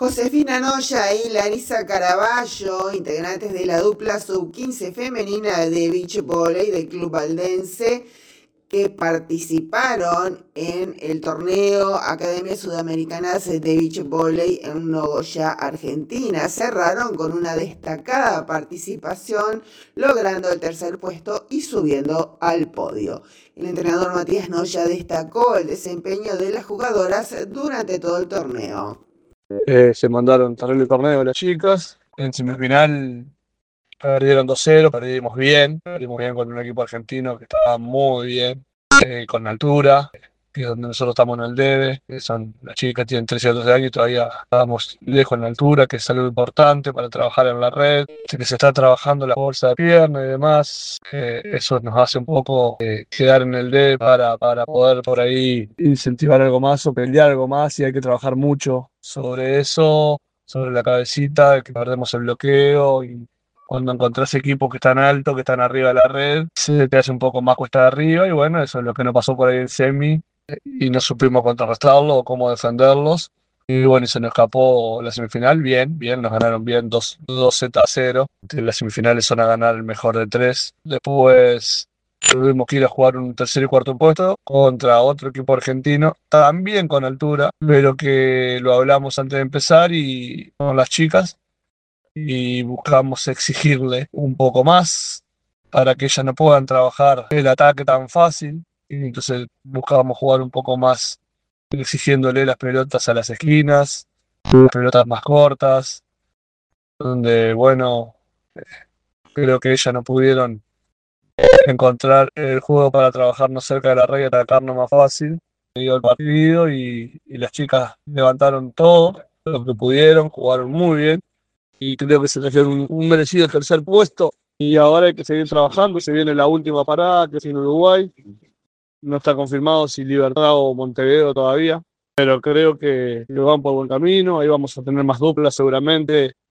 Josefina Noya y Larisa Caraballo, integrantes de la dupla sub-15 femenina de beach volley del Club Valdense, que participaron en el torneo Academias Sudamericanas de Beach Volley en Nogoyá, Argentina. Cerraron con una destacada participación, logrando el tercer puesto y subiendo al podio. El entrenador Matías Noya destacó el desempeño de las jugadoras durante todo el torneo. Se mandaron terrible torneo las chicas. En semifinal perdieron 2-0, perdimos bien con un equipo argentino que estaba muy bien, con altura, que es donde nosotros estamos en el debe, que son las chicas tienen 13 o 12 años y todavía estábamos lejos en la altura, que es algo importante para trabajar en la red, que se está trabajando la bolsa de pierna y demás. Eso nos hace un poco quedar en el debe para poder por ahí incentivar algo más o pelear algo más, y hay que trabajar mucho sobre eso, sobre la cabecita, que perdemos el bloqueo. Y cuando encontrás equipos que están altos, que están arriba de la red, se te hace un poco más cuesta de arriba, y bueno, eso es lo que nos pasó por ahí en semi, y no supimos contrarrestarlo o cómo defenderlos. Y bueno, y se nos escapó la semifinal, bien, nos ganaron bien 2-0. Las semifinales son a ganar el mejor de tres. Después tuvimos que ir a jugar un tercer y cuarto puesto contra otro equipo argentino, también con altura, pero que lo hablamos antes de empezar y con las chicas, y buscamos exigirle un poco más para que ellas no puedan trabajar el ataque tan fácil. Y entonces buscábamos jugar un poco más exigiéndole las pelotas a las esquinas, las pelotas más cortas, donde, bueno, creo que ellas no pudieron encontrar el juego para trabajarnos cerca de la red y atacarnos más fácil. Dio el partido y las chicas levantaron todo lo que pudieron, jugaron muy bien, y creo que se trajeron un merecido tercer puesto. Y ahora hay que seguir trabajando. Se viene la última parada, que es en Uruguay. No está confirmado si Libertad o Montevideo todavía, pero creo que van por buen camino. Ahí vamos a tener más duplas seguramente,